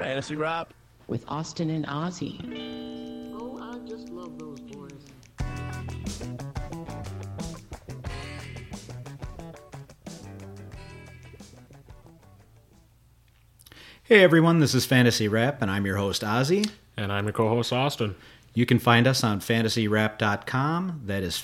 Fantasy Rap with Austin and Ozzy. Oh, I just love those boys. Hey everyone, this is Fantasy Rap, and I'm your host Ozzy. And I'm your co-host Austin. You can find us on fantasyrap.com. That is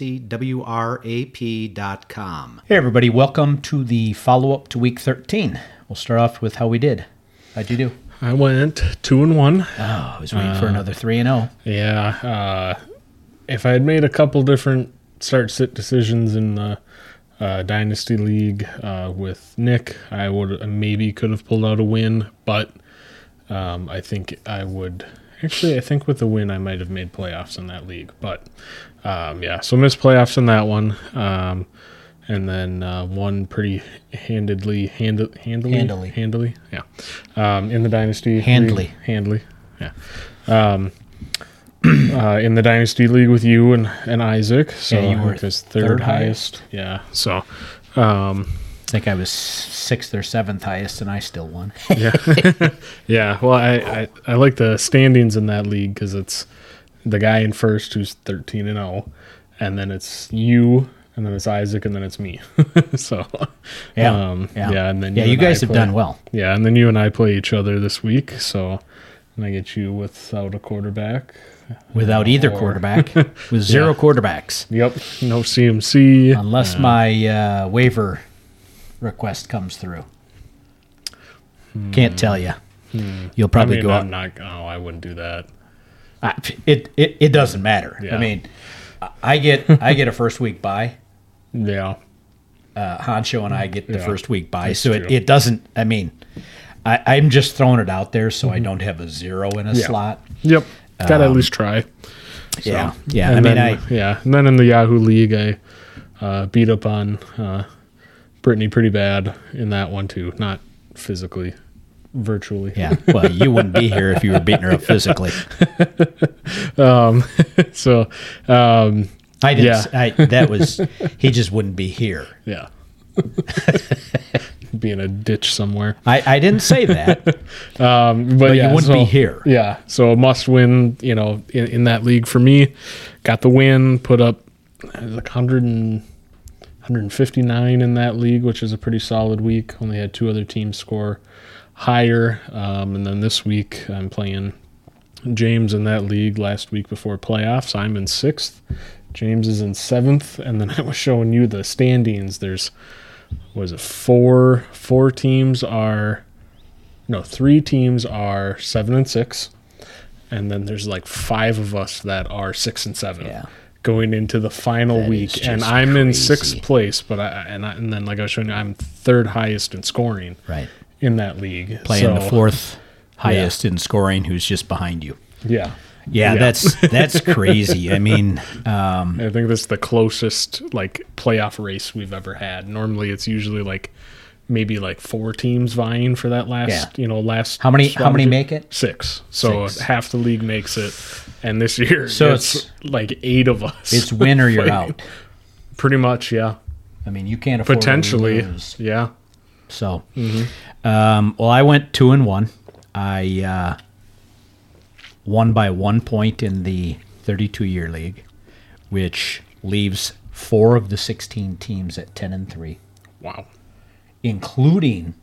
fantasywrap.com. Hey everybody, welcome to the follow-up to week 13. We'll start off with how we did. How'd you do? I went 2-1. Oh, I was waiting for another 3-0. Yeah. If I had made a couple different start-sit decisions in the Dynasty League with Nick, I would maybe could have pulled out a win, but I think I would... Actually, I think with the win, I might have made playoffs in that league. But, so missed playoffs in that one. And then won pretty handily. Yeah. In the Dynasty League. Handily. Yeah. In the Dynasty League with you and Isaac. So yeah, you were his third highest. Yeah. So... I think I was 6th or 7th highest, and I still won. Yeah. Yeah. Well, I like the standings in that league because it's the guy in first who's 13-0, and then it's you, and then it's Isaac, and then it's me. So, yeah. And then you guys have done well. Yeah, and then you and I play each other this week. So, and I get you without a quarterback. Without either quarterback. With zero quarterbacks. Yep. No CMC. Unless my waiver request comes through. Can't tell you. You'll probably go out. I wouldn't do that. It doesn't matter. Yeah. I mean, I get a first week bye. Yeah. Hancho and I get the first week bye. That's So true. it doesn't, I mean, I'm just throwing it out there so I don't have a zero in a slot. Yep. Got to at least try. Yeah. So, Yeah. and then in the Yahoo League, I beat up on Brittany pretty bad in that one too. Not physically, virtually. Yeah. Well, you wouldn't be here if you were beating her up physically. I didn't. Yeah. That was. He just wouldn't be here. Yeah. Be in a ditch somewhere. I didn't say that. But you wouldn't be here. Yeah. So a must win. In that league for me. Got the win. Put up like 159 in that league, which is a pretty solid week. Only had 2 other teams score higher. And then this week I'm playing James in that league last week before playoffs. I'm in 6th. James is in 7th. And then I was showing you the standings. There's, was it 4 teams are, no, 3 teams are 7 and 6. And then there's like 5 of us that are 6 and 7. Yeah. Going into the final week, and I'm in 6th place, but and then like I was showing you, I'm 3rd highest in scoring, Right. in that league, Playing the 4th highest in scoring, who's just behind you. Yeah, that's crazy. I mean, I think this is the closest like playoff race we've ever had. Normally, it's usually like maybe like 4 teams vying for that last. How many make it? 6. So 6. half the league makes it, and this year So it's like 8 of us. It's win or you're out. Pretty much, yeah. I mean, you can't afford Potentially, to lose. yeah. So, well, I went 2-1. I won by 1 point in the 32-year league, which leaves 4 of the 16 teams at 10-3. Wow. Including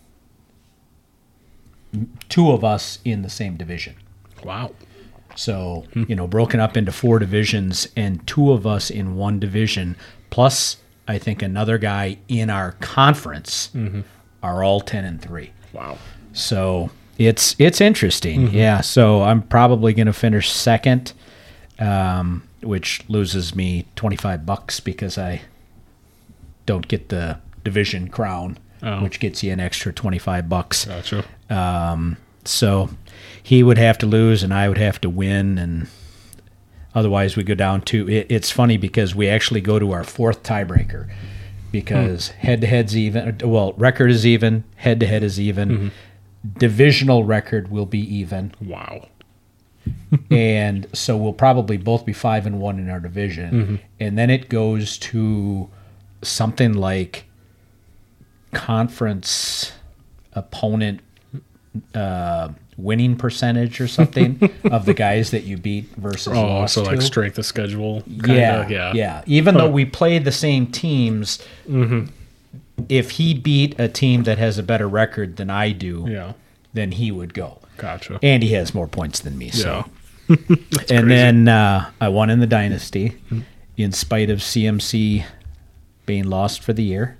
2 of us in the same division. Wow. So, broken up into 4 divisions, and 2 of us in one division, plus I think another guy in our conference are all 10-3. Wow. So it's interesting. Yeah. So I'm probably going to finish 2nd, which loses me $25 because I don't get the division crown, which gets you an extra $25. Gotcha. So he would have to lose and I would have to win, and otherwise we go down to it's funny because we actually go to our 4th tiebreaker because head-to-head's even. Well, record is even, head-to-head is even. Divisional record will be even. Wow. And so we'll probably both be 5-1 in our division. And then it goes to something like conference opponent winning percentage or something of the guys that you beat versus lost so like to. strength of schedule. Kinda, Yeah. Even though we play the same teams, if he beat a team that has a better record than I do, Yeah. then he would go. Gotcha. And he has more points than me. So. Yeah. And then I won in the Dynasty in spite of CMC being lost for the year.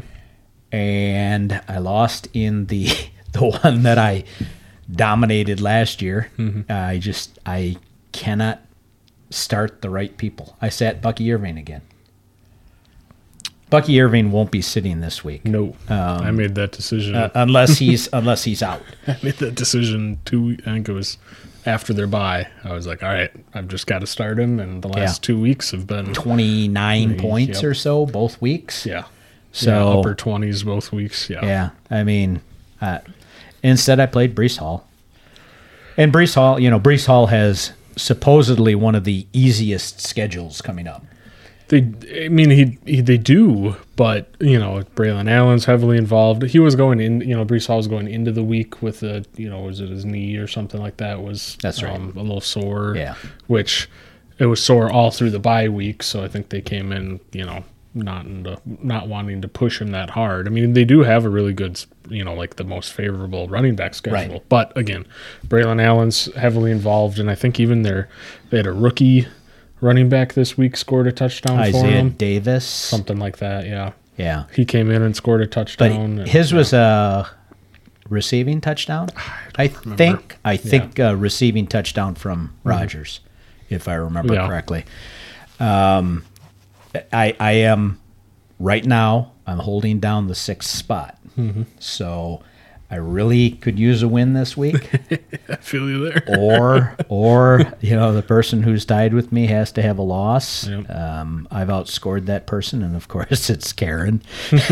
And I lost in the one that I dominated last year. I cannot start the right people. I sat Bucky Irving again. Bucky Irving won't be sitting this week. No, I made that decision. Unless he's out. I made that decision I think it was after their bye. I was like, all right, I've just got to start him. And the last 2 weeks have been 29 points Yep. or so both weeks. Yeah. So upper 20s both weeks. Yeah. Yeah, I mean, instead I played Brees Hall. And Brees Hall has supposedly one of the easiest schedules coming up. They do, but Braylon Allen's heavily involved. He was going in, Brees Hall was going into the week with was it his knee or something like that? That's right. A little sore. Yeah. Which it was sore all through the bye week, so I think they came in, not wanting to push him that hard. I mean, they do have a really good, like the most favorable running back schedule. Right. But again, Braylon Allen's heavily involved, and I think even they had a rookie running back this week scored a touchdown for Isaiah him. Davis. Something like that, yeah. Yeah. He came in and scored a But touchdown. his was a receiving touchdown? I think a receiving touchdown from Rodgers, if I remember correctly. I am right now. I'm holding down the 6th spot, so I really could use a win this week. I feel you there. or the person who's tied with me has to have a loss. Yep. I've outscored that person, and of course it's Karen.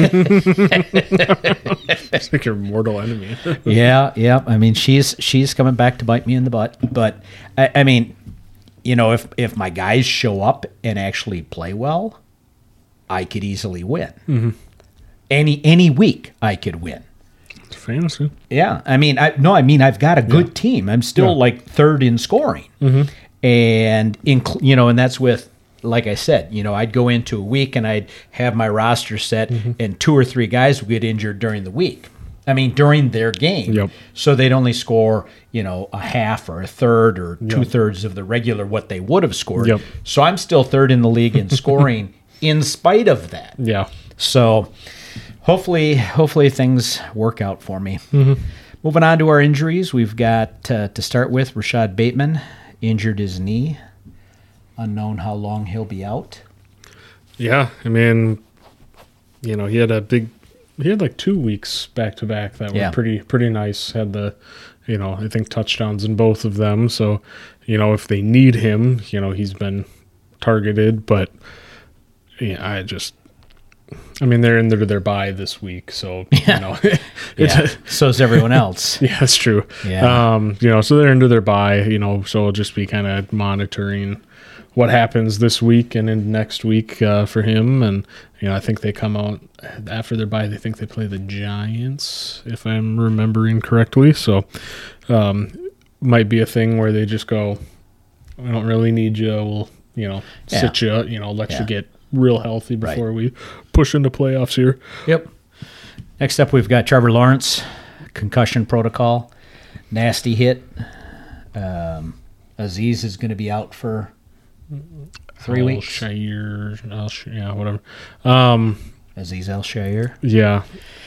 It's like your mortal enemy. Yeah. I mean, she's coming back to bite me in the butt. But I mean, if my guys show up and actually play well, I could easily win. Any week I could win. It's fantasy. Yeah, I mean, I've got a good team. I'm still like 3rd in scoring, and and that's with, like I said, I'd go into a week and I'd have my roster set, and 2 or 3 guys would get injured during the week. I mean, during their game. Yep. So they'd only score, a half or a third or 2/3 of the regular what they would have scored. Yep. So I'm still 3rd in the league in scoring in spite of that. Yeah. So hopefully things work out for me. Moving on to our injuries, we've got to start with Rashad Bateman injured his knee. Unknown how long he'll be out. Yeah, I mean, he had like 2 weeks back to back that were pretty nice. Had the, I think touchdowns in both of them. So, if they need him, he's been targeted, but yeah, they're into their bye this week, so So is everyone else. Yeah, that's true. Yeah. So they're into their bye, so we'll just be kind of monitoring what happens this week and in next week for him. And, I think they come out after their bye. They think they play the Giants, if I'm remembering correctly. So might be a thing where they just go, we don't really need you. We'll, sit you, let you get real healthy before we push into playoffs here. Yep. Next up, we've got Trevor Lawrence, concussion protocol, nasty hit. Aziz is going to be out for 3 weeks. Whatever. Aziz Al-Shair. Yeah.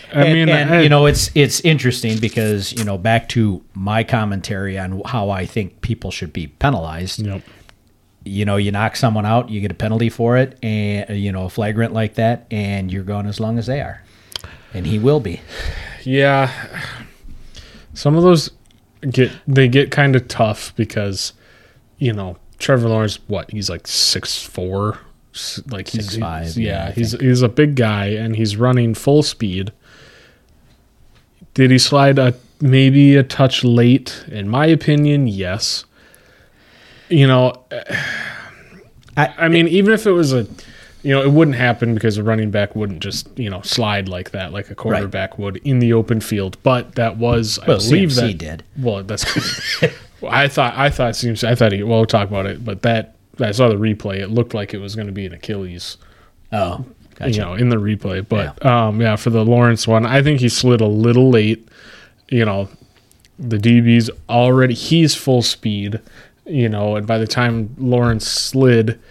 It's interesting because, back to my commentary on how I think people should be penalized. Yep. You knock someone out, you get a penalty for it, and a flagrant like that, and you're gone as long as they are, and he will be. Yeah, some of those get kind of tough because, Trevor Lawrence, he's like 6'4", like 6'5". He's a big guy and he's running full speed. Did he slide maybe a touch late? In my opinion, yes. I mean, even if it was it wouldn't happen because a running back wouldn't just, slide like that, like a quarterback would in the open field. But that was, I believe CMC that did. Well, that's, I thought we'll talk about it, but I saw the replay. It looked like it was going to be an Achilles. Oh, gotcha. In the replay. But for the Lawrence one, I think he slid a little late. The DB's he's full speed, and by the time Lawrence slid,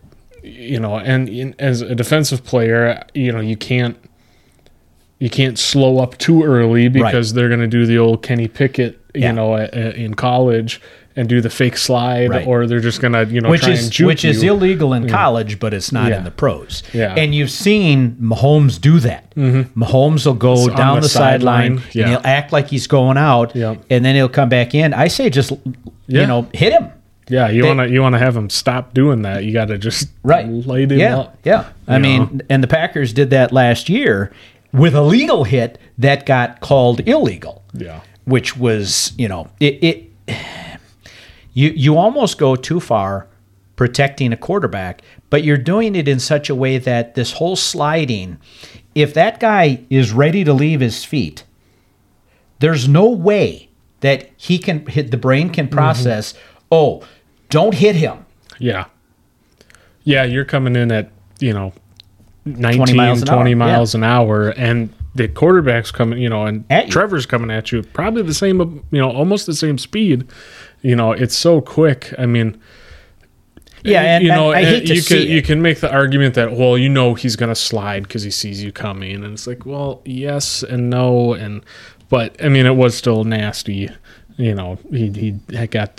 as a defensive player, you can't slow up too early because they're going to do the old Kenny Pickett, in college and do the fake slide, or they're just going to, try and juke which is you. illegal in college, but it's not in the pros. Yeah. And you've seen Mahomes do that. Mm-hmm. Mahomes will go On down the sideline, and he'll act like he's going out, and then he'll come back in. I say just, hit him. Yeah, you want to have him stop doing that. You got to just light him up. Yeah, I mean, and the Packers did that last year with a legal hit that got called illegal. Yeah, which was, you almost go too far protecting a quarterback, but you're doing it in such a way that this whole sliding, if that guy is ready to leave his feet, there's no way that the brain can process, don't hit him. Yeah. Yeah, you're coming in at, 19, 20 miles an hour, and the quarterback's coming, and at Trevor's coming at you probably the same, almost the same speed. It's so quick. I mean, and I hate to see it. You can make the argument that, he's going to slide because he sees you coming, and it's like, well, yes and no, but I mean, it was still nasty. He got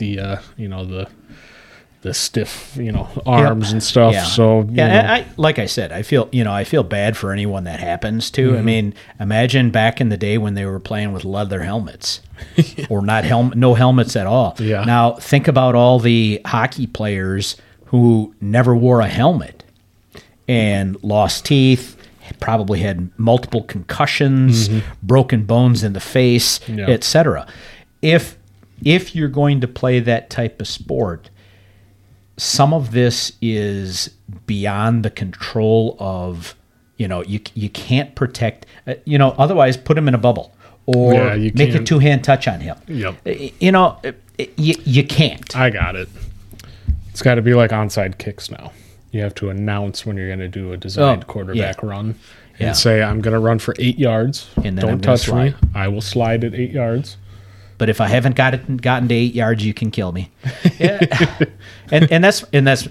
the stiff, arms and stuff. Yeah. So I like I said, I feel bad for anyone that happens to. I mean, imagine back in the day when they were playing with leather helmets, or no helmets at all. Yeah. Now think about all the hockey players who never wore a helmet and lost teeth, probably had multiple concussions, broken bones in the face, etc. If you're going to play that type of sport, some of this is beyond the control of, you can't protect, otherwise put him in a bubble or make a two-hand touch on him. Yep. You can't. I got it. It's got to be like onside kicks now. You have to announce when you're going to do a designed quarterback run and say, I'm going to run for 8 yards. And then don't touch me. I will slide at 8 yards. But if I haven't gotten to 8 yards, you can kill me. and that's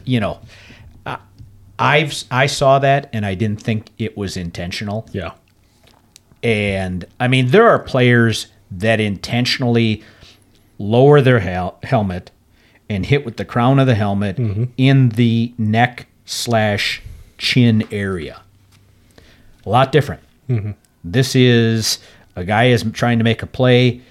I saw that and I didn't think it was intentional. Yeah. And I mean, there are players that intentionally lower their helmet and hit with the crown of the helmet in the neck/chin area. A lot different. This is a guy is trying to make a play.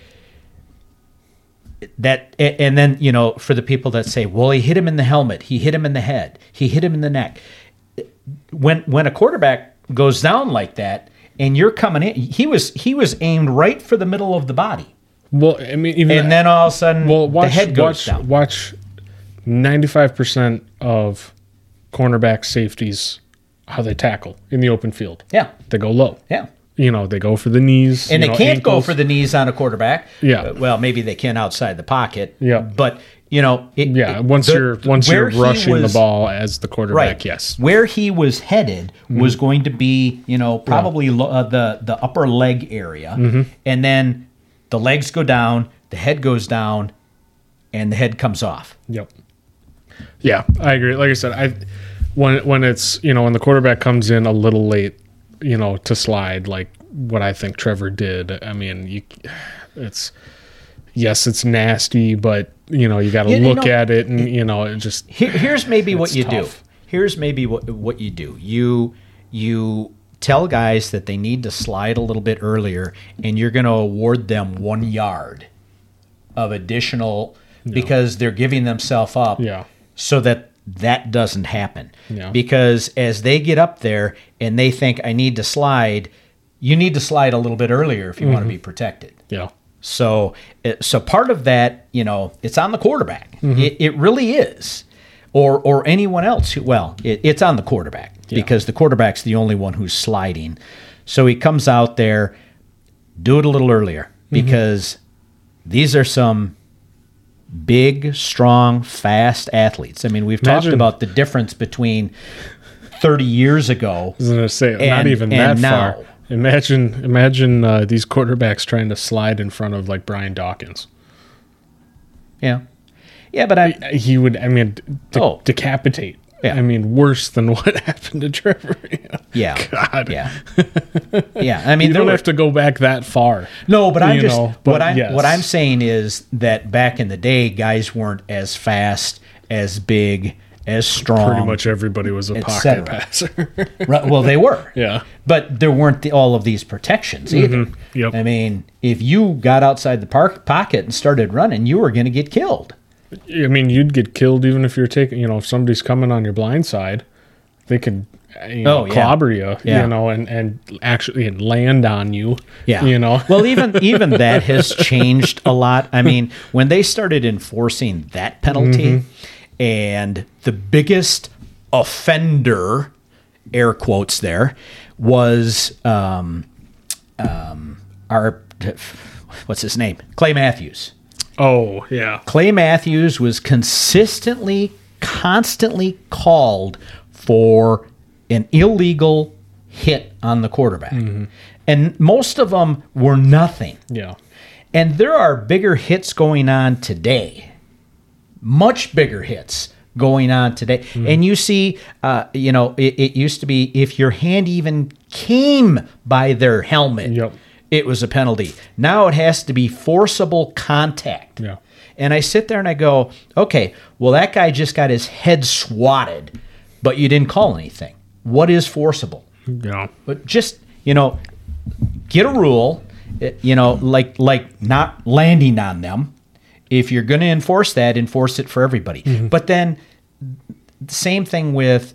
And then, for the people that say, well, he hit him in the helmet, he hit him in the head, he hit him in the neck. When a quarterback goes down like that and you're coming in, he was aimed right for the middle of the body. Well, I mean, and then all of a sudden the head goes down. Watch 95% of cornerback safeties, how they tackle in the open field. Yeah. They go low. Yeah. They go for the knees. And they can't ankles. go for the knees on a quarterback. Yeah. Well, maybe they can outside the pocket. Yeah. But, once you're rushing the ball as the quarterback, yes. Where he was headed was going to be, probably the upper leg area. And then the legs go down, the head goes down, and the head comes off. Yep. Yeah, I agree. Like I said, when it's, when the quarterback comes in a little late, to slide like what I think Trevor did. I mean, it's nasty, but you got to look at it and it just. Here's maybe what you tough. do. Here's maybe what you do. You tell guys that they need to slide a little bit earlier, and you're going to award them 1 yard of additional because they're giving themselves up. Yeah. So that doesn't happen. Yeah. Because as they get up there and they think, I need to slide, you need to slide a little bit earlier if you want to be protected. Yeah. So part of that, it's on the quarterback. It really is. or anyone else. It's on the quarterback because the quarterback's the only one who's sliding. So he comes out there, do it a little earlier because these are some big, strong, fast athletes. I mean, we've talked about the difference between 30 years ago. I was going to say, not even that now. far. Imagine these quarterbacks trying to slide in front of like Brian Dawkins. Yeah. Yeah, but he would, decapitate. Yeah. I mean, worse than what happened to Trevor. Yeah. God. Yeah. Yeah. I mean, you don't have to go back that far. No, but what yes. I'm saying is that back in the day, guys weren't as fast, as big, as strong. Pretty much everybody was a pocket passer. Right, well, they were. Yeah. But there weren't all of these protections either. Yep. I mean, if you got outside the pocket and started running, you were going to get killed. I mean, you'd get killed even if you're taking, if somebody's coming on your blind side, they could, clobber you, and actually land on you. Yeah. Well, even that has changed a lot. I mean, when they started enforcing that penalty, and the biggest offender, air quotes there, was what's his name? Clay Matthews. Oh, yeah. Clay Matthews was constantly called for an illegal hit on the quarterback. And most of them were nothing. Yeah. And there are bigger hits going on today. Much bigger hits going on today. And you see, it used to be if your hand even came by their helmet, it was a penalty. Now it has to be forcible contact. Yeah. And I sit there and I go, okay, well, that guy just got his head swatted, but you didn't call anything. What is forcible? Yeah. But just, get a rule, like not landing on them. If you're going to enforce that, enforce it for everybody. But then same thing with,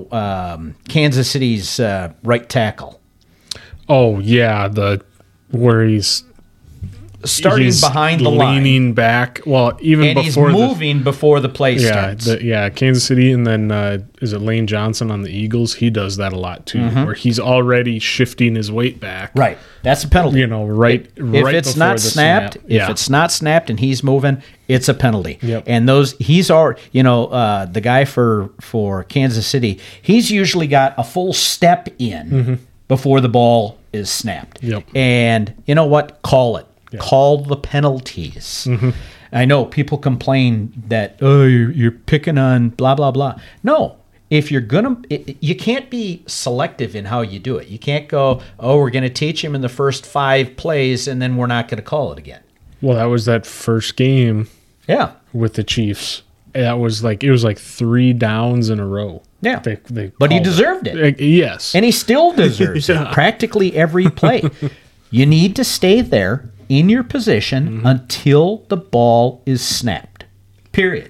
Kansas City's right tackle. Oh, yeah, where he's starting behind the line, leaning back. Well, even and before he's moving before the play starts. Kansas City, and then is it Lane Johnson on the Eagles? He does that a lot too, where he's already shifting his weight back. Right, that's a penalty. Right. If it's not snapped, it's not snapped, and he's moving, it's a penalty. Yep. And he's already, the guy for Kansas City, he's usually got a full step in before the ball is snapped. Yep. And you know what? Call it. Yeah. Call the penalties. I know people complain that, you're picking on blah, blah, blah. No. If you're going to, you can't be selective in how you do it. You can't go, we're going to teach him in the first 5 plays and then we're not going to call it again. Well, that was that first game with the Chiefs. It was like 3 downs in a row. Yeah. But he deserved it. Yes. And he still deserves it. Practically every play. You need to stay there in your position until the ball is snapped. Period.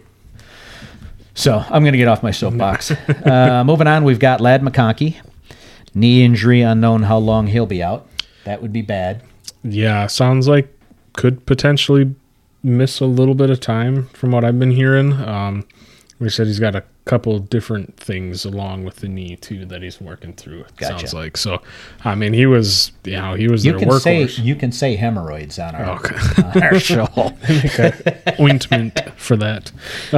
So I'm going to get off my soapbox. Moving on, we've got Ladd McConkey. Knee injury, unknown how long he'll be out. That would be bad. Yeah, sounds like could potentially miss a little bit of time from what I've been hearing. We said he's got a couple different things along with the knee too that he's working through. It sounds like. So, I mean, he was their workhorse. You can say hemorrhoids on our show. Make an ointment for that.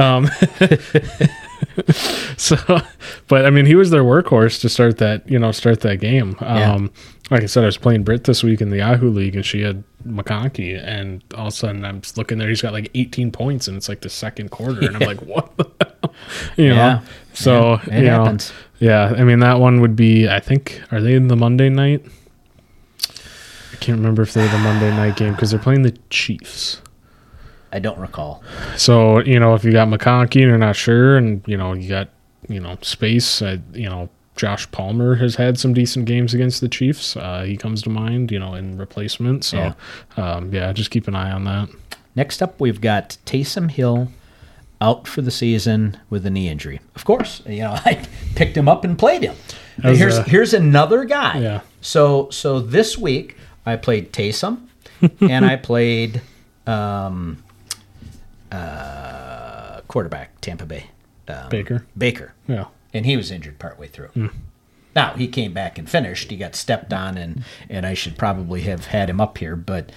So, but I mean, he was their workhorse to start that game. Like I said, I was playing Britt this week in the Yahoo League, and she had McConkey, and all of a sudden I'm just looking there. He's got like 18 points, and it's like the second quarter, and I'm like, what the hell? So it happens. Yeah, I mean, that one would be, I think, are they in the Monday night? I can't remember if they're the Monday night game because they're playing the Chiefs. I don't recall. So, if you got McConkey and you're not sure, and, you got, space, Josh Palmer has had some decent games against the Chiefs. He comes to mind, in replacement. So, just keep an eye on that. Next up, we've got Taysom Hill out for the season with a knee injury. Of course, I picked him up and played him. Here's another guy. Yeah. So this week, I played Taysom, and I played quarterback, Tampa Bay. Baker. Baker. Yeah. And he was injured partway through. Now, he came back and finished. He got stepped on, and I should probably have had him up here, but,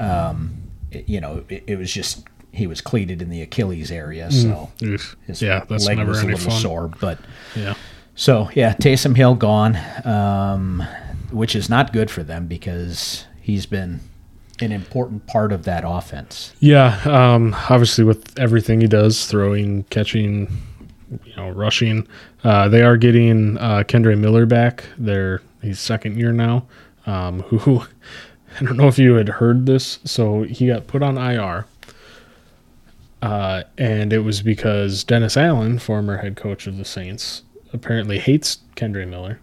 it was just he was cleated in the Achilles area, so Oof. his Yeah, that's leg never was a any little fun. sore. But Yeah. so, yeah, Taysom Hill gone, which is not good for them because he's been an important part of that offense. Yeah. Obviously, with everything he does, throwing, catching, rushing, they are getting Kendre Miller back. He's second year now. Who I don't know if you had heard this. So he got put on IR. And it was because Dennis Allen, former head coach of the Saints, apparently hates Kendre Miller.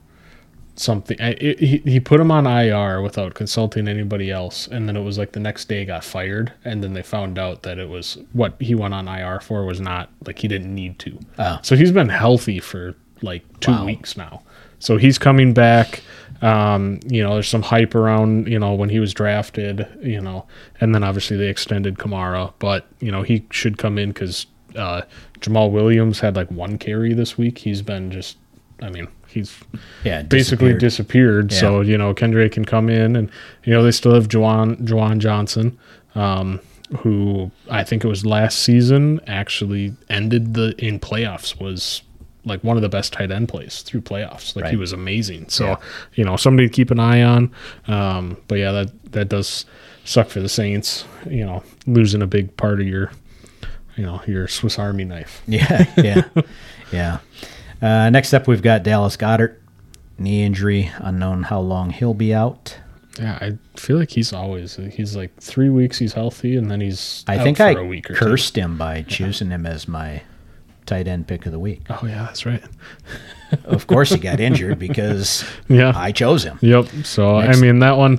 He put him on IR without consulting anybody else, and then it was like the next day got fired, and then they found out that it was what he went on IR for was not like he didn't need to. Oh. So he's been healthy for like 2 Wow. weeks now. So he's coming back. There's some hype around, when he was drafted, and then obviously they extended Kamara, but, he should come in because Jamal Williams had like 1 carry this week. He's been he's basically disappeared. Yeah. So, Kendrick can come in and, they still have Juwan Johnson, who I think it was last season actually ended in playoffs, was like one of the best tight end plays through playoffs. Like he was amazing. So, somebody to keep an eye on. But yeah, that does suck for the Saints, losing a big part of your Swiss Army knife. Yeah. Next up, we've got Dallas Goedert, knee injury, unknown how long he'll be out. Yeah, I feel like he's like 3 weeks he's healthy, and then he's I out think for I a week or cursed him by choosing him as my tight end pick of the week. two. Oh yeah, that's right. Of course, he got injured because Yeah. I chose him. Yep. So Next. that one,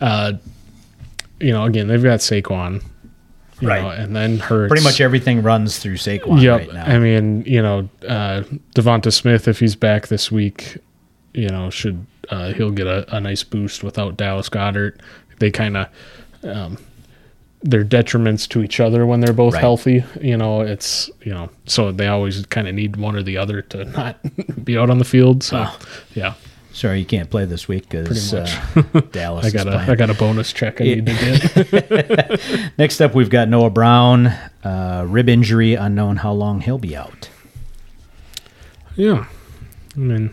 again, they've got Saquon, you Right. know, and then Hurts. Pretty much everything runs through Saquon Yep. right now. Devonta Smith, if he's back this week, should he'll get a nice boost without Dallas Goedert. They kind of they're detriments to each other when they're both Right. healthy. It's so they always kind of need one or the other to not be out on the field. So yeah, Sorry, you can't play this week because Pretty Dallas I is playing. got a bonus check I need to get. Next up, we've got Noah Brown, rib injury, unknown how long he'll be out. Yeah, I mean,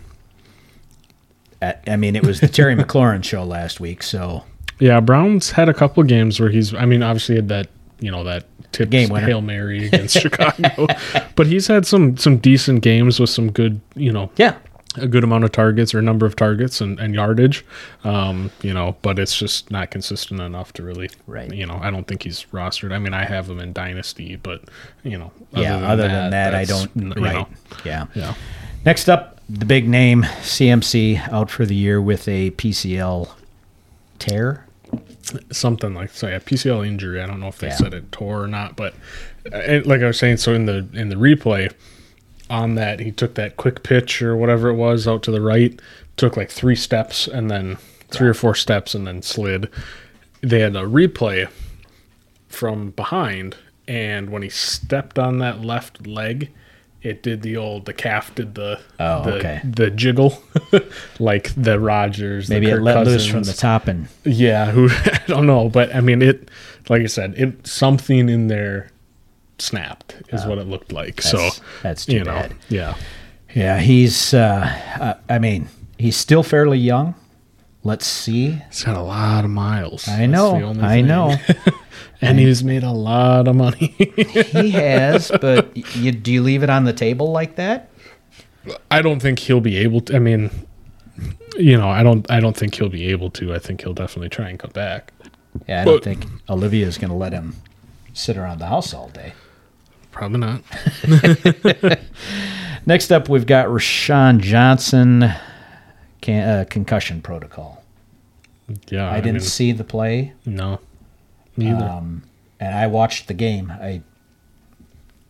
It was the Terry McLaurin show last week, so yeah, Brown's had a couple of games where he's, obviously had that, that tipped Game winner. Hail Mary against Chicago, but he's had some decent games with some good, yeah. a good amount of targets or number of targets and yardage, but it's just not consistent enough to really, Right. I don't think he's rostered. I have him in Dynasty, but, Other than that, I that's, don't. you Right. know, Yeah. yeah. Next up, the big name, CMC, out for the year with a PCL tear. Something like PCL injury. I don't know if they Yeah. said it tore or not, but like I was saying, so in the replay on that, he took that quick pitch or whatever it was out to the right, took like 3 steps and then 3 or 4 steps and then slid. They had a replay from behind, and when he stepped on that left leg, it did the calf did the jiggle like the Rodgers. Maybe the it Kirk let loose Cousins. from the top and Yeah, I don't know, but it, like I said, something in there snapped is what it looked like. that's too bad. Yeah, Yeah, he's. He's still fairly young. Let's see. he's got a lot of miles. I know. I know. And he's made a lot of money. He has, but do you leave it on the table like that? I don't think he'll be able to. I don't think he'll be able to. I think he'll definitely try and come back. Yeah, I don't think Olivia's going to let him sit around the house all day. Probably not. Next up, we've got Rashawn Johnson, concussion protocol. Yeah, I didn't see the play, No, neither. and I watched the game. I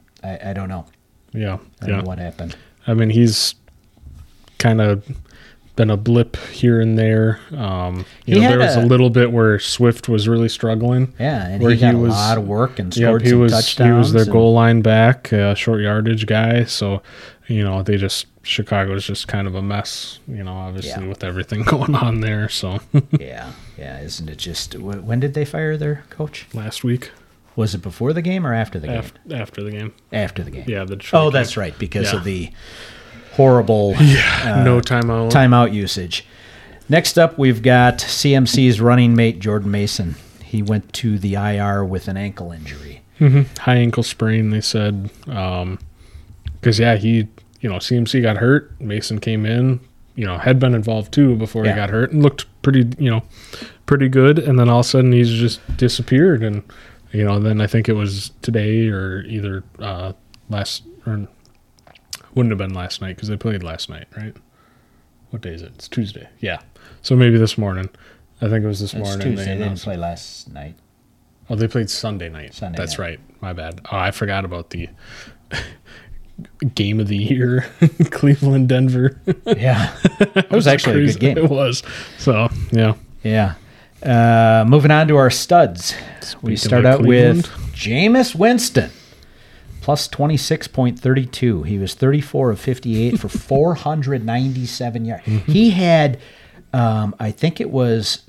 don't know. Yeah, I don't know what happened. He's kind of been a blip here and there. There was a little bit where Swift was really struggling. Yeah, and where he got a lot of work and scored he some was, touchdowns. He was their and- goal line back, short yardage guy. So, Chicago is just kind of a mess, obviously with everything going on there. So Yeah, isn't it just... When did they fire their coach? last week, Was it before the game or after the game? after the game. After the game. Yeah, the Detroit Oh, game. that's right, because Yeah. of the horrible No timeout. timeout usage. Next up, we've got CMC's running mate, Jordan Mason. He went to the IR with an ankle injury. High ankle sprain, they said. Because, he, CMC got hurt. Mason came in, had been involved too before he Yeah. got hurt and looked pretty good. And then all of a sudden he's just disappeared. And, then I think it was today or either wouldn't have been last night because they played last night, right? What day is it? It's Tuesday. Yeah. So maybe this morning. I think it was this It's morning. Tuesday. They didn't announced- play last night. Oh, they played Sunday night. Sunday That's night. right. My bad. Oh, I forgot about the game of the year, Cleveland, Denver. Yeah. It was actually a good game. It was. So, yeah. Yeah. Moving on to our studs. We Speaking start of out with Cleveland. Jameis Winston, plus 26.32. He was 34 of 58 for 497 yards. He had, I think it was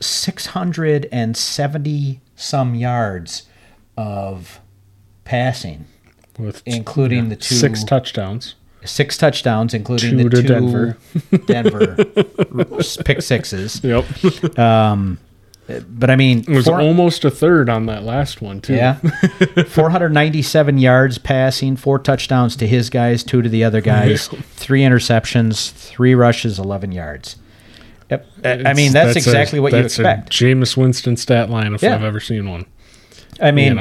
670 some yards of passing, With including the two 6 touchdowns. 6 touchdowns, including Two the to two Denver. Denver pick sixes. Yep. But I mean, It was almost a third on that last one, too. yeah, 497 yards passing, 4 touchdowns to his guys, 2 to the other guys, 3 interceptions, 3 rushes, 11 yards. Yep. I mean, that's exactly what you expect. That's a Jameis Winston stat line if Yeah. I've ever seen one. I mean,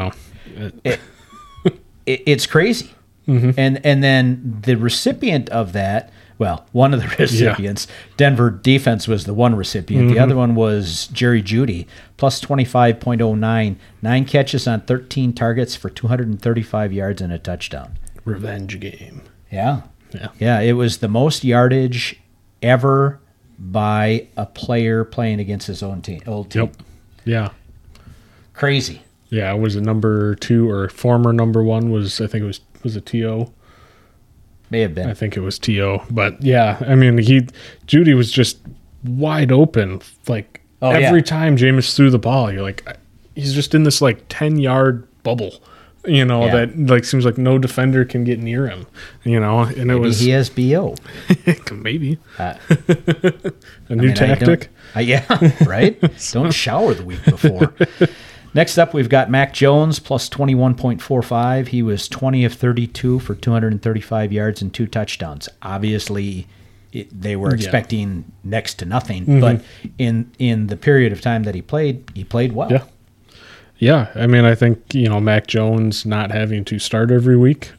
It- it's crazy. And then the recipient of that, well, one of the recipients, Denver defense was the one recipient. The other one was Jerry Jeudy, plus 25.09, 9 catches on 13 targets for 235 yards and a touchdown. Revenge game. Yeah. Yeah. Yeah, it was the most yardage ever by a player playing against his old team. Yep. Yeah. Crazy. Yeah, it was a number 2 or former number 1 was, I think it was a T.O. May have been. I think it was T.O. But yeah, I mean, Judy was just wide open. Like every time Jameis threw the ball, you're like, he's just in this like 10-yard bubble, that like seems like no defender can get near him, and Maybe it was he has BO. maybe Uh, a new tactic. Yeah, right? Don't shower the week before. Next up, we've got Mac Jones, plus 21.45. He was 20 of 32 for 235 yards and 2 touchdowns. Obviously, they were expecting next to nothing, but in the period of time that he played well. Yeah. Yeah, I mean, I think, Mac Jones not having to start every week,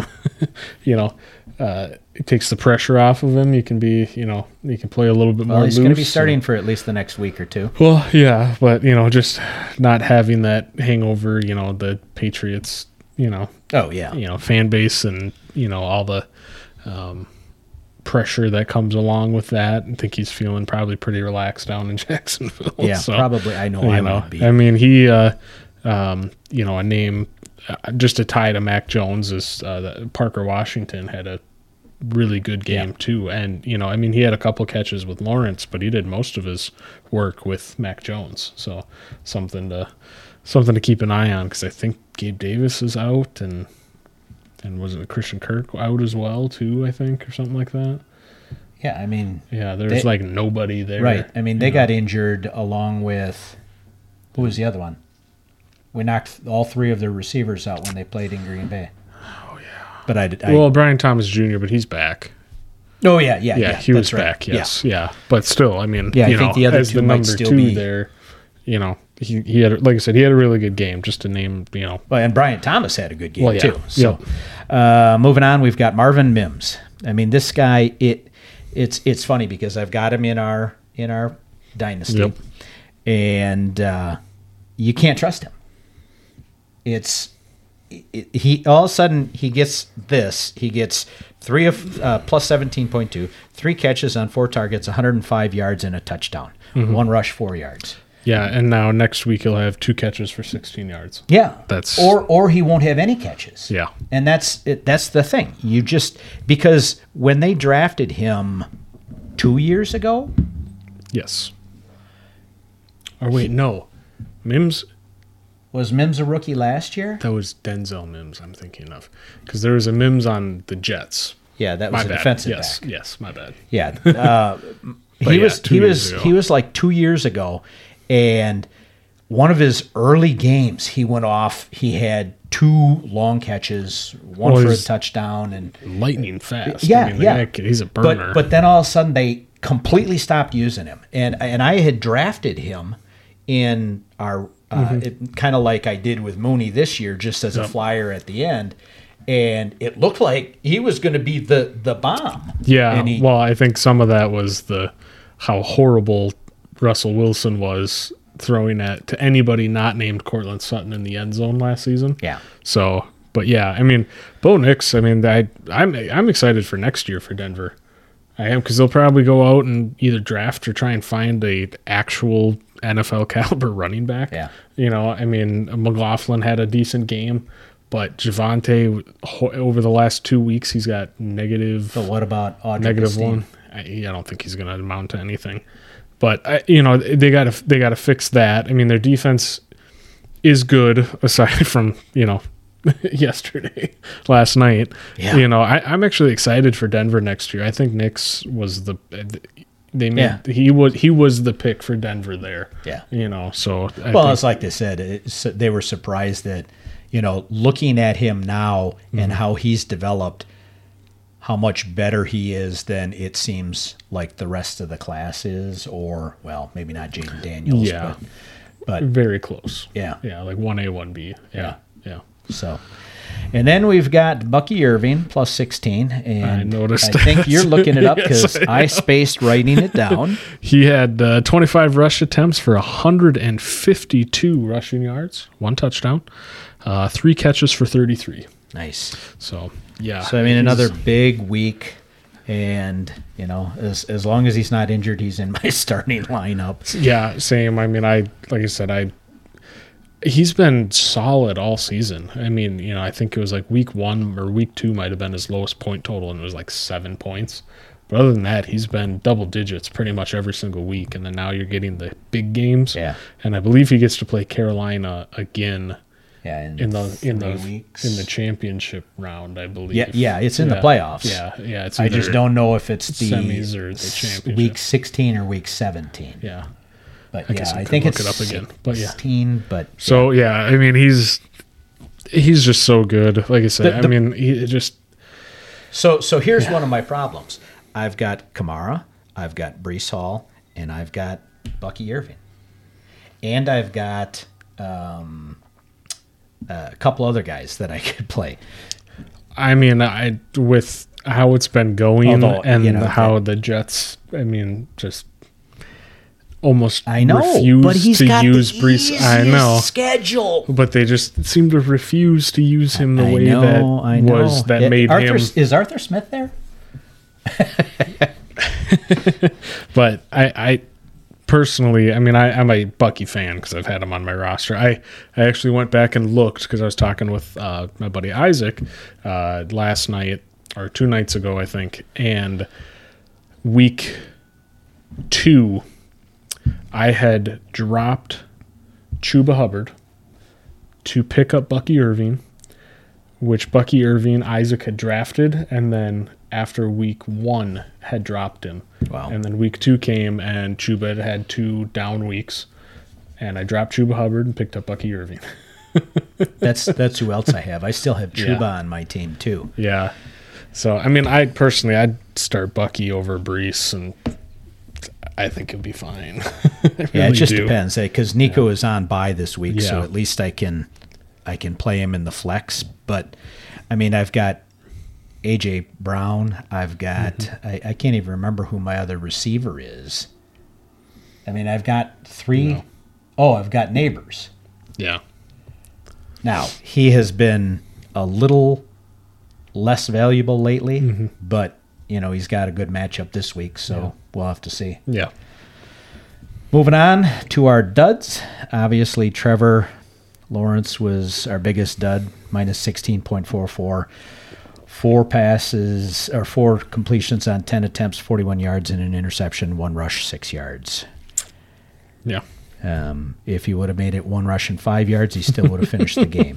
it takes the pressure off of him. You can be, you can play a little bit more Well, loose. he's going to be starting for at least the next week or two. Well, yeah, but, just not having that hangover, the Patriots, Oh, yeah. fan base and, all the pressure that comes along with that. I think he's feeling probably pretty relaxed down in Jacksonville. Yeah, So, probably. I know I would be. I mean, he, a name just a tie to Mac Jones is that Parker Washington had a really good game too. And, I mean, he had a couple catches with Lawrence, but he did most of his work with Mac Jones. So something to keep an eye on, because I think Gabe Davis is out and was it Christian Kirk out as well too, I think, or something like that. Yeah, I mean, Yeah, there's like nobody there. right. I mean, they got injured along with, who was the other one? We knocked all 3 of their receivers out when they played in Green Bay. Oh, yeah. But Well, Brian Thomas Jr., but he's back. oh, yeah, Yeah, he was that's right. back, yes. Yeah. But still, I mean, Yeah, I think the other as two the might number still 2 be- there, he had, like I said, he had a really good game, just to name, Well, and Brian Thomas had a good game, Well, yeah. too. So, moving on, we've got Marvin Mims. I mean, this guy, it's funny because I've got him in our dynasty, Yep. and you can't trust him. he all of a sudden he gets this. He gets three of plus 17.2, 3 catches on 4 targets, 105 yards and a touchdown. 1 rush, 4 yards. Yeah, and now next week he'll have 2 catches for 16 yards. Yeah, That's- or he won't have any catches. Yeah. and that's it. That's the thing. You just because when they drafted him 2 years ago, Yes. Or wait, no. Mims, was Mims a rookie last year? that was Denzel Mims I'm thinking of. Because there was a Mims on the Jets. Yeah, that My was a bad. defensive Yes, back. yes, my bad. Yeah, But he yeah, was 2 he years was ago. he was like 2 years ago, and one of his early games he went off. He had 2 long catches, one Well, for a he's- touchdown, and Lightning fast. yeah, I mean, the yeah. guy, he's a burner. But then all of a sudden they completely stopped using him, and I had drafted him in our kind of like I did with Mooney this year, just as a flyer at the end, and it looked like he was going to be the bomb. yeah, and he, well, I think some of that was how horrible Russell Wilson was throwing to anybody not named Cortland Sutton in the end zone last season. yeah. So, but yeah, I mean, Bo Nix. I mean, I'm excited for next year for Denver. I am, because they'll probably go out and either draft or try and find a actual NFL caliber running back. Yeah. You know, I mean, McLaughlin had a decent game, but Javante over the last 2 weeks he's got negative. But what about Audric Negative Esteen? one. I don't think he's going to amount to anything. But they got to fix that. I mean, their defense is good aside from last night. Yeah. I'm actually excited for Denver next year. I think Nix was Yeah. he was the pick for Denver there. Yeah. So Well, it's like they said, they were surprised that, looking at him now and how he's developed, how much better he is than it seems like the rest of the class is, or, well, maybe not Jaden Daniels, Yeah. but very close. yeah. Yeah, like 1A, 1B. Yeah. So, and then we've got Bucky Irving plus 16, and I noticed I think you're looking it up Yes, because I spaced writing it down. He had 25 rush attempts for 152 rushing yards, 1 touchdown, 3 catches for 33. Nice. So, yeah. So I mean, another big week, and as long as he's not injured, he's in my starting lineup. Yeah, same. I mean, he's been solid all season. I mean, I think it was like week 1 or week 2 might have been his lowest point total, and it was like 7 points. But other than that, he's been double digits pretty much every single week. And then now you're getting the big games. Yeah. And I believe he gets to play Carolina again. Yeah, In the 3 weeks. in the championship round, I believe. Yeah, it's in the playoffs. Yeah. It's I just either don't know if it's the semis or the championship. week 16 or week 17. Yeah. But I guess I I could think look it's it up again, but yeah. 16. But So yeah, I mean he's just so good. Like I said, he just. So here's one of my problems. I've got Kamara, I've got Brees Hall, and I've got Bucky Irving, and I've got a couple other guys that I could play. I mean, with how it's been going Although, and how the Jets, just almost I know, refuse but he's to got use the Brees. I easiest know, schedule. but they just seem to refuse to use him the way that made him. Is Arthur Smith there? But I personally, I'm a Bucky fan because I've had him on my roster. I actually went back and looked because I was talking with my buddy Isaac last night or 2 nights ago, I think, and week 2, I had dropped Chuba Hubbard to pick up Bucky Irving, which Bucky Irving Isaac had drafted, and then after week 1 had dropped him. Wow. And then week 2 came and Chuba had 2 down weeks, and I dropped Chuba Hubbard and picked up Bucky Irving. That's who else I have. I still have Chuba Yeah. on my team too. Yeah. So I'd start Bucky over Brees, and I think it'd be fine. Yeah, it just depends, because Nico is on bye this week, so Yeah. at least I can play him in the flex. But I've got AJ Brown. I've got I can't even remember who my other receiver is. I've got 3. No. Oh, I've got Neighbors. Yeah. Now he has been a little less valuable lately, Mm-hmm. but he's got a good matchup this week, so we'll have to see. Yeah. Moving on to our duds. Obviously, Trevor Lawrence was our biggest dud, minus 16.44. 4 completions on 10 attempts, 41 yards, and an interception, 1 rush, 6 yards. Yeah. If he would have made it 1 rush and 5 yards, he still would have finished the game.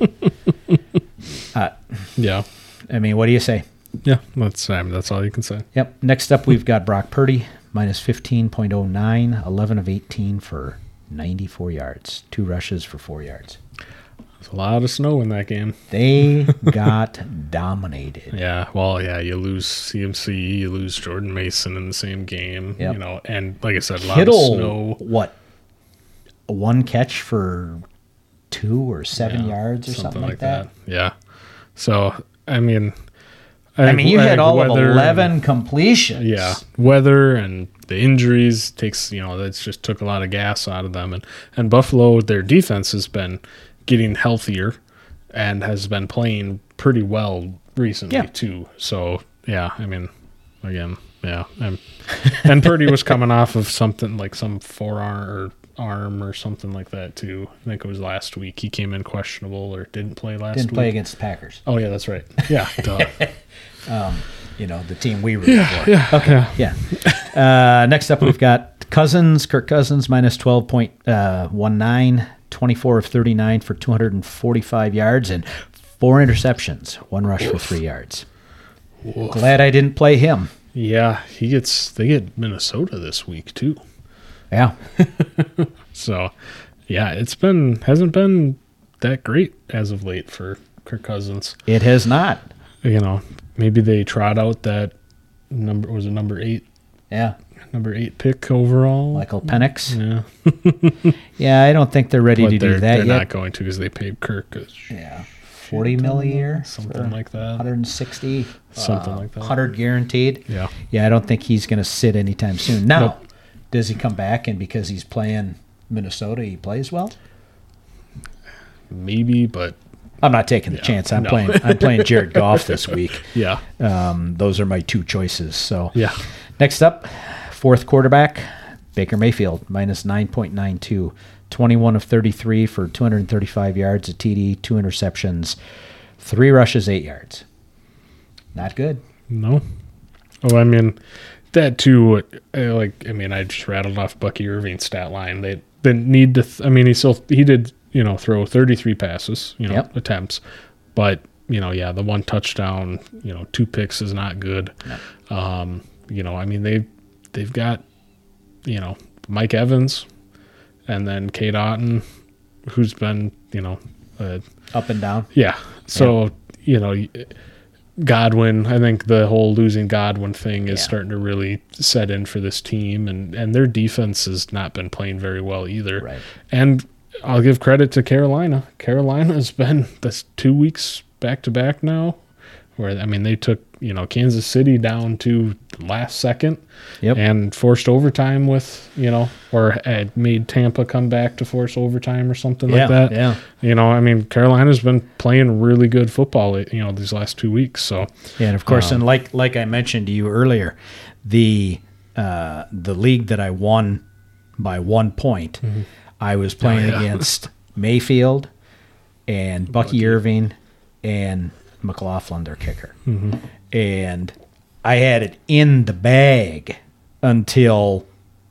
Yeah. I mean, what do you say? Yeah. That's all you can say. Yep. Next up, we've got Brock Purdy, minus 15.09, 11 of 18 for 94 yards, 2 rushes for 4 yards. There's a lot of snow in that game. They got dominated. Yeah. Well, yeah, you lose CMC, you lose Jordan Mason in the same game, Yep. and like I said, a lot Kittle, of snow. what? 1 catch for 2 or 7 yards or something like that? Yeah. So, I mean, you had all of weather 11 completions. Yeah, weather and the injuries takes that's just took a lot of gas out of them, and Buffalo, their defense has been getting healthier and has been playing pretty well recently too. So yeah, I mean, again, yeah, and Purdy was coming off of something like some forearm or arm or something like that too. I think it was last week. He came in questionable or didn't play last week. Didn't play against the Packers. Oh yeah, that's right. Yeah, duh. The team we root for. Yeah. Okay. Yeah. Next up, we've got Kirk Cousins, minus 12.19, 24 of 39 for 245 yards and 4 interceptions, 1 rush for 3 yards. Woof. Glad I didn't play him. Yeah, they get Minnesota this week too. Yeah. So, yeah, hasn't been that great as of late for Kirk Cousins. It has not. Maybe they trot out that number 8 Yeah. number 8 pick overall. Michael Penix. Yeah, Yeah, I don't think they're ready but to do that they're yet. not going to because they paid Kirk Yeah. 40 mil a year, something like that. 160, Something like that. 100 guaranteed. Yeah. I don't think he's going to sit anytime soon. Now, Nope. does he come back and because he's playing Minnesota, he plays well? Maybe, but I'm not taking the chance. I'm no. playing Jared Goff this week. yeah, Those are my 2 choices. So yeah, next up, 4th quarterback, Baker Mayfield, minus 9.92. 21 of 33 for 235 yards, a TD, 2 interceptions, 3 rushes, 8 yards. Not good. no. Oh, I mean, that too. I just rattled off Bucky Irving's stat line. They didn't need to. He did. Throw 33 passes. Yep. Attempts, but the 1 touchdown. 2 picks is not good. No. They've got Mike Evans. And then Kate Otten, who's been, Up and down. yeah. So, Godwin, I think the whole losing Godwin thing is starting to really set in for this team. And their defense has not been playing very well either. Right. And I'll give credit to Carolina. Carolina's been this 2 weeks back-to-back now. Where, they took, Kansas City down to the last second and forced overtime with, or made Tampa come back to force overtime or something like that. Yeah. Carolina's been playing really good football, these last 2 weeks. So, Yeah, and of course, and like I mentioned to you earlier, the league that I won by 1 point, I was playing against Mayfield and Bucky Irving and McLaughlin, their kicker. And I had it in the bag until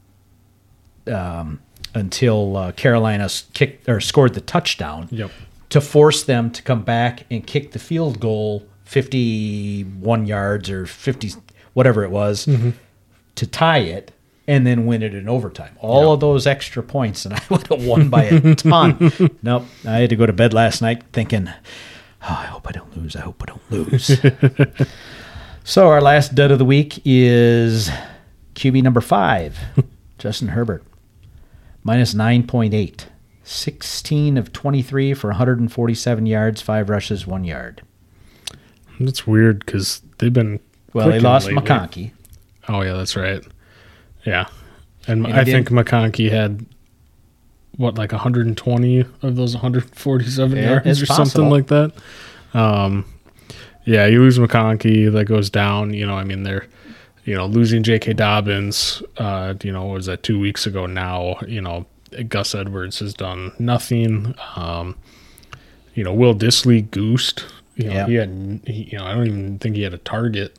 Carolina kicked or scored the touchdown to force them to come back and kick the field goal 51 yards or 50, whatever it was, to tie it and then win it in overtime. All of those extra points, and I would have won by a ton. Nope. I had to go to bed last night thinking, I hope I don't lose. I hope I don't lose. So our last dud of the week is QB number 5, Justin Herbert. Minus 9.8. 16 of 23 for 147 yards, 5 rushes, 1 yard. That's weird because they've been Well, they lost lately. McConkey. Oh, yeah, that's right. Yeah. And I think McConkey had, 120 of those 147 yards it's or possible. something like that. Yeah, you lose McConkey, that goes down. I mean, they're, losing J.K. Dobbins, was that 2 weeks ago now? Gus Edwards has done nothing. Will Dissly goosed. Yeah. He had, I don't even think he had a target.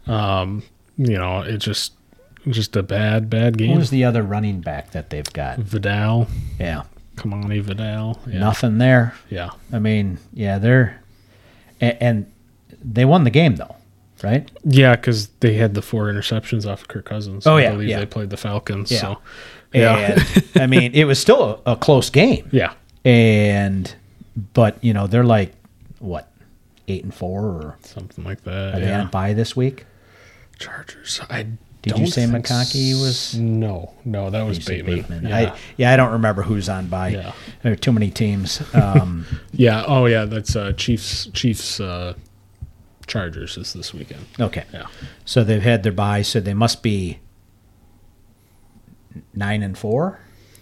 It's just a bad game. Who was the other running back that they've got? Vidal. Yeah. Kamani Vidal. Yeah. Nothing there. Yeah. I mean, yeah, they're and they won the game though, right? Yeah, because they had the 4 interceptions off of Kirk Cousins. Oh, I yeah, believe yeah. they played the Falcons. Yeah. So, yeah. And I mean, it was still a close game. Yeah. But they're like what, 8-4 or Something like that. are they on bye this week? Chargers. Did you say McConkey was? No, that was You said Bateman. I don't remember who's on bye. Yeah. There are too many teams. Yeah. Oh, yeah. That's Chiefs. Chargers is this weekend. Okay. Yeah. So they've had their bye, so they must be 9-4.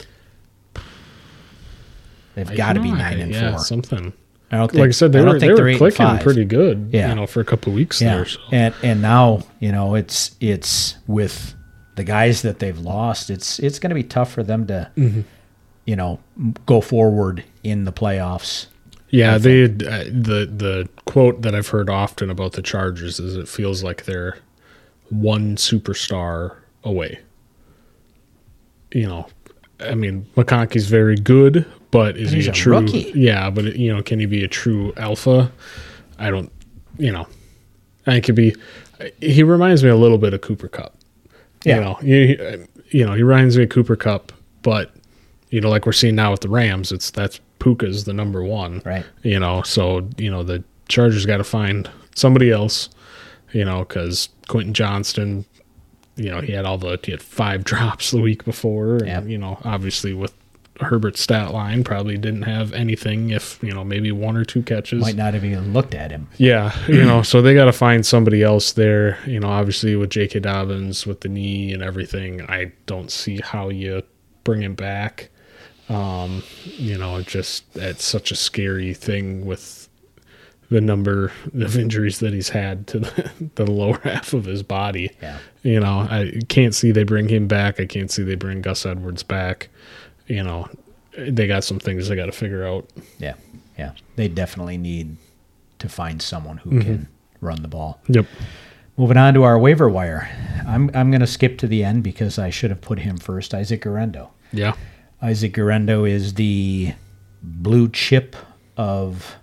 They've got to be 9-4. Yeah, something. I don't think, Like I said, they I don't were think they're clicking 8-5. pretty good. Yeah. For a couple of weeks Yeah, there. So. and now it's with the guys that they've lost. It's going to be tough for them to go forward in the playoffs. Yeah, they the quote that I've heard often about the Chargers is it feels like they're one superstar away. I mean, McConkey's very good, but is He's he a true? rookie. Yeah, but can he be a true alpha? I don't. I think he'd be. He reminds me a little bit of Cooper Kupp. Yeah. He reminds me of Cooper Kupp, but like we're seeing now with the Rams, that's Puka's the number one, Right. So the Chargers got to find somebody else, because Quentin Johnston, he had 5 drops the week before, and Yeah. Obviously with Herbert's stat line probably didn't have anything, if maybe 1 or 2 catches. Might not have even looked at him. Yeah, so they got to find somebody else there. Obviously with J.K. Dobbins with the knee and everything, I don't see how you bring him back. It's such a scary thing with the number of injuries that he's had to the lower half of his body. Yeah. I can't see they bring him back. I can't see they bring Gus Edwards back. They got some things they got to figure out. Yeah. Yeah. They definitely need to find someone who can run the ball. Yep. Moving on to our waiver wire. I'm going to skip to the end because I should have put him first. Isaac Guerrero. Yeah. Isaac Guerrero is the blue chip of,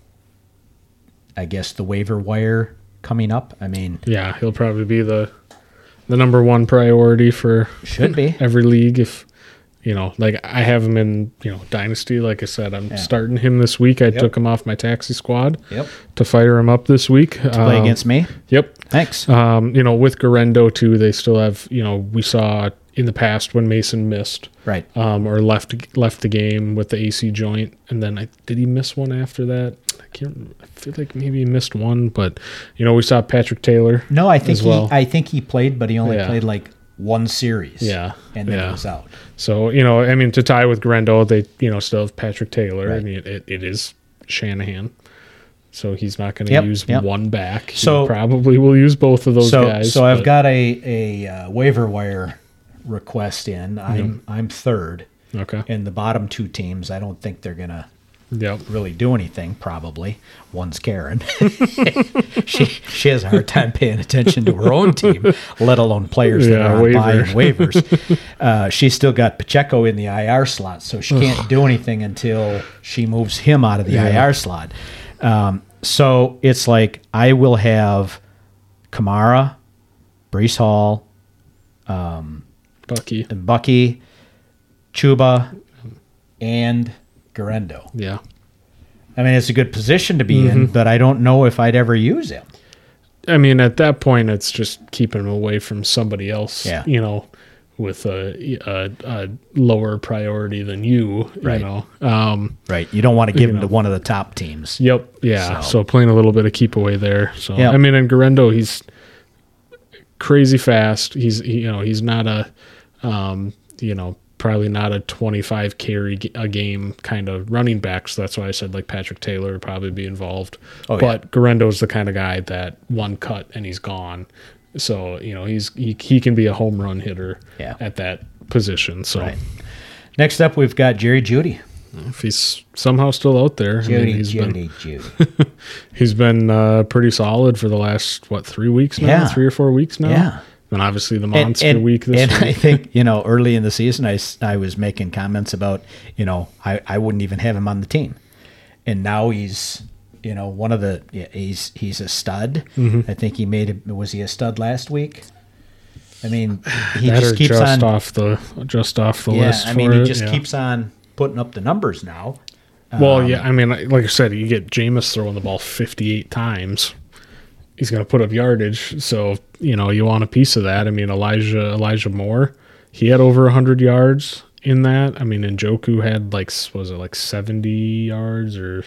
I guess, the waiver wire coming up. I mean, Yeah, he'll probably be the number 1 priority for should be. every league. If like I have him in Dynasty. Like I said, I'm starting him this week. I took him off my taxi squad Yep. to fire him up this week. Play against me. Yep. Thanks. With Guerrero too, they still have. We saw in the past when Mason missed, Right. or left the game with the AC joint, and then did he miss one after that? I feel like maybe he missed one, but we saw Patrick Taylor. No, I think as well. I think he played, but he only Yeah. played like 1 series. Yeah, And then yeah. he was out. So to tie with Guerrero, they still have Patrick Taylor. Right. I mean, it is Shanahan, so he's not going to Yep, use yep. one back. So- He probably will use both of those guys. So I've but- got a waiver wire request in. I'm third. okay. And the bottom 2 teams, I don't think they're gonna Yep. really do anything. Probably one's Karen. she has a hard time paying attention to her own team, let alone players that Yeah, are on bye waiver. and waivers. She's still got Pacheco in the IR slot, so she can't do anything until she moves him out of the IR slot. So it's like I will have Kamara, Brees Hall, Bucky. Chuba, and Guerrero. Yeah. I mean, it's a good position to be in, but I don't know if I'd ever use him. I mean, at that point, it's just keeping him away from somebody else. Yeah. With a lower priority than you. Right. You Right. You don't want to give him know. to one of the top teams. Yep. Yeah. So- So playing a little bit of keep away there. So Yep. I mean, and Guerrero, he's crazy fast. He's not a probably not a 25 carry a game kind of running back. So that's why I said like Patrick Taylor would probably be involved. Oh, yeah. But Garendo's the kind of guy that one cut and he's gone. So, he can be a home run hitter at that position. So Right. Next up, we've got Jerry Jeudy. if he's somehow still out there, Jeudy. he's been pretty solid for the last 3 weeks now, Yeah. 3 or 4 weeks now. Yeah. And obviously the monster week this and week. I think, early in the season, I was making comments about, I wouldn't even have him on the team. And now he's, he's a stud. Mm-hmm. I think was he a stud last week? I mean, he That just or keeps just on. off the Yeah, list. I mean, for he it, just yeah. keeps on putting up the numbers now. Well, yeah, I mean, like I said, you get Jameis throwing the ball 58 times. He's going to put up yardage, so you want a piece of that. I mean, Elijah Moore, he had over 100 yards in that. I mean, Njoku had like 70 yards or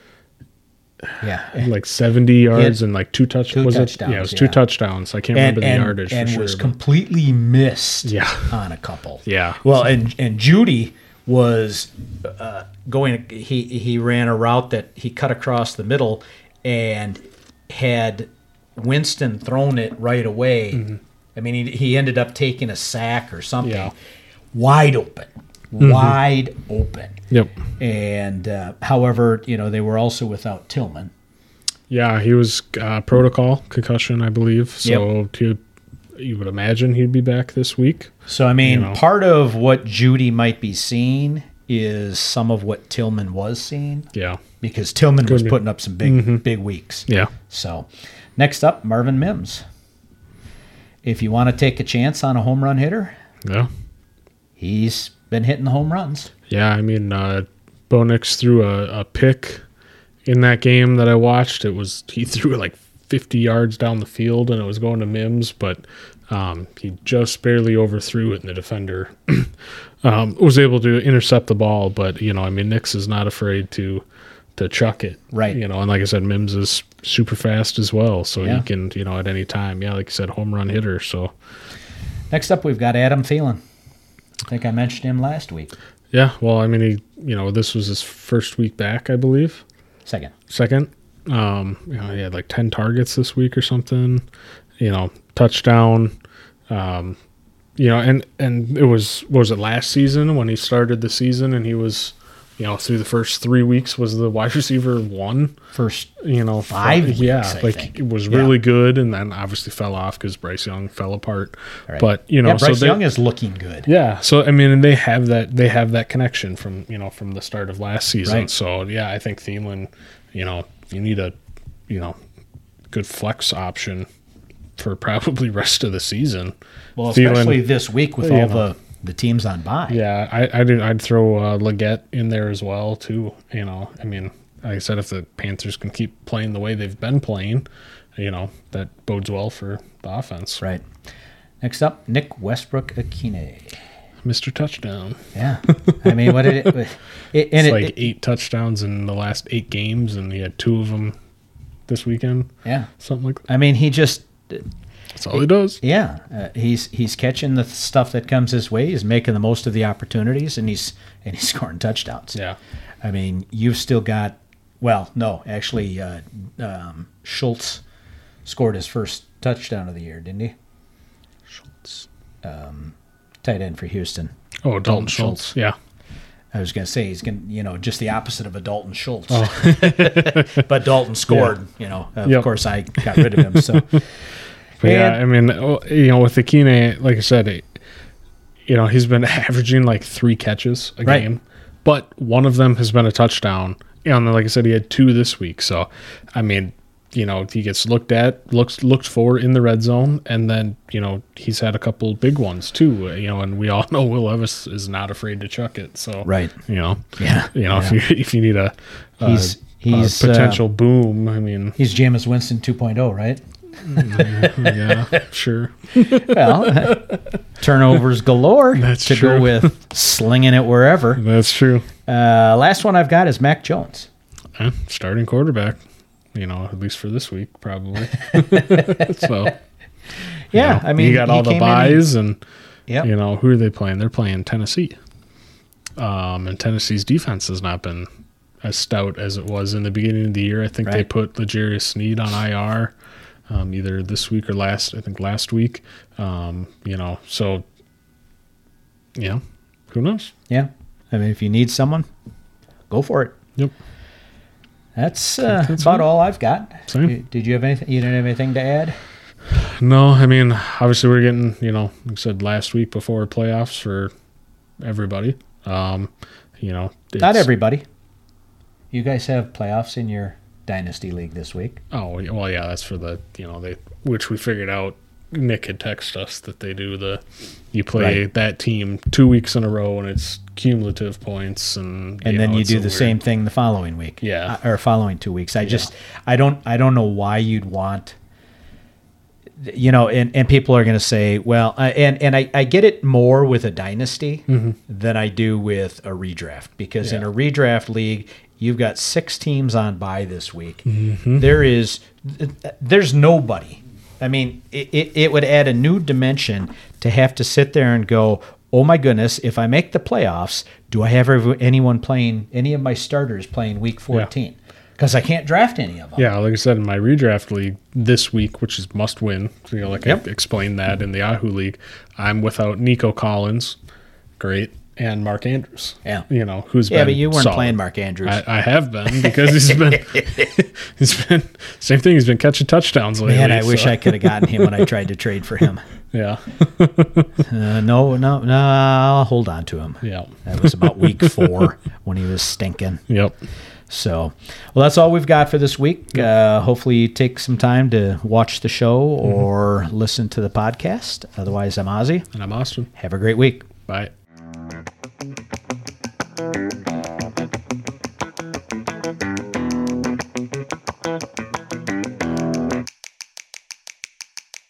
Yeah. like 70 yards and like two touchdowns. touchdowns, Yeah, it was yeah. 2 touchdowns. I can't remember the yardage and for sure. was but- completely missed Yeah. on a couple. Yeah. Well, and Judy was going. He ran a route that he cut across the middle, and had Winston thrown it right away. I mean, he ended up taking a sack or something. Yeah. Wide open. Wide open. Yep. And however, they were also without Tillman. Yeah, he was protocol concussion, I believe. So you would imagine he'd be back this week. So, I mean, You know. part of what Judy might be seeing is some of what Tillman was seeing, Yeah. because Tillman was be. putting up some big weeks. Yeah. So, next up, Marvin Mims. If you want to take a chance on a home run hitter, Yeah. he's been hitting the home runs. Yeah, I mean, Bo Nix threw a pick in that game that I watched. He threw it like 50 yards down the field, and it was going to Mims, but he just barely overthrew it, and the defender was able to intercept the ball. But Nix is not afraid to chuck it, Right. And like I said, Mims is super fast as well, so Yeah. he can at any time. Yeah, like you said, home run hitter. So Next up, we've got Adam Thielen. I think I mentioned him last week. yeah, well, I mean, this was his first week back, I believe. Second. He had like 10 targets this week or something, touchdown. And it was it last season when he started the season, and he was, through the first 3 weeks was the wide receiver 1. First 5 weeks, yeah, I like think. it was Yeah. really good, and then obviously fell off because Bryce Young fell apart. Right. But Bryce so Young is looking good. yeah, so I mean, and they have that connection from the start of last season. Right. So yeah, I think Thielen, you need a good flex option for probably rest of the season. Well, Thielen- especially this week with you all know. the teams on bye. Yeah, I'd throw Leggett in there as well too. I mean, like I said, if the Panthers can keep playing the way they've been playing, that bodes well for the offense. Right. Next up, Nick Westbrook-Akine. Mr. Touchdown. Yeah. I mean, what did it? It's like 8 touchdowns in the last 8 games, and he had 2 of them this weekend. yeah. Something like that. I mean, he just, That's all he does. yeah. He's catching the stuff that comes his way. He's making the most of the opportunities, and he's scoring touchdowns. Yeah. I mean, you've still got. Well, no, actually, Schultz scored his first touchdown of the year, didn't he? Schultz. Tight end for Houston. Oh, Dalton Dalton Schultz. Schultz. Yeah. I was going to say he's going to, just the opposite of a Dalton Schultz. Oh. But Dalton scored, Of Yep. course, I got rid of him. So, But yeah, And- I mean, with Akine, like I said, he's been averaging like 3 catches a Right. game, but one of them has been a touchdown. And then, like I said, he had 2 this week. So, I mean, he gets looked for in the red zone, and then he's had a couple big ones too. And we all know Will Levis is not afraid to chuck it. So, Right. Yeah. Yeah. If you need a He's potential boom, I mean, he's Jameis Winston 2.0, right? yeah, sure. Well, turnovers galore That's to true. go with slinging it wherever. That's true. Last one I've got is Mac Jones. Starting quarterback, at least for this week, probably. So, Yeah, I mean, he got all the came in, buys, and Yep. You know, who are they playing? They're playing Tennessee. And Tennessee's defense has not been as stout as it was in the beginning of the year. I think they Right. put L'Jarius Sneed on IR either this week or last week. You know, so, yeah, who knows? Yeah. I mean, if you need someone, go for it. Yep. That's That's about it. all I've got. Same. Did you have anything? You didn't have anything to add? No, I mean, obviously we're getting, you know, like I said last week before playoffs for everybody. You know, Not everybody. You guys have playoffs in your Dynasty League this week. Oh, well, yeah, that's for the, you know, which we figured out. Nick had texted us that they do you play Right. that team 2 weeks in a row and it's cumulative points and And then know, you it's do a the weird- same thing the following week. Yeah. Or following 2 weeks. I don't know why you'd want, you know, and people are going to say, well, and I get it more with a dynasty than I do with a redraft, because in Yeah. a redraft league, you've got 6 teams on bye this week. Mm-hmm. There's nobody. I mean, it would add a new dimension to have to sit there and go, oh my goodness, if I make the playoffs, do I have anyone playing, any of my starters playing week 14? Because I can't draft any of them. Yeah, like I said, in my redraft league this week, which is must win, you know, like Yep. I explained that in the Yahoo League, I'm without Nico Collins, great, and Mark Andrews. Yeah. You know, who's Yeah, been but you weren't solid. playing Mark Andrews. I have been, because he's been same thing. He's been catching touchdowns lately. Man, I wish so, I could have gotten him when I tried to trade for him. Yeah, No, I'll hold on to him. yeah, That was about week 4 when he was stinking. yep. So, well, that's all we've got for this week. Hopefully you take some time to watch the show or listen to the podcast. Otherwise, I'm Ozzy. And I'm Austin. Have a great week. Bye.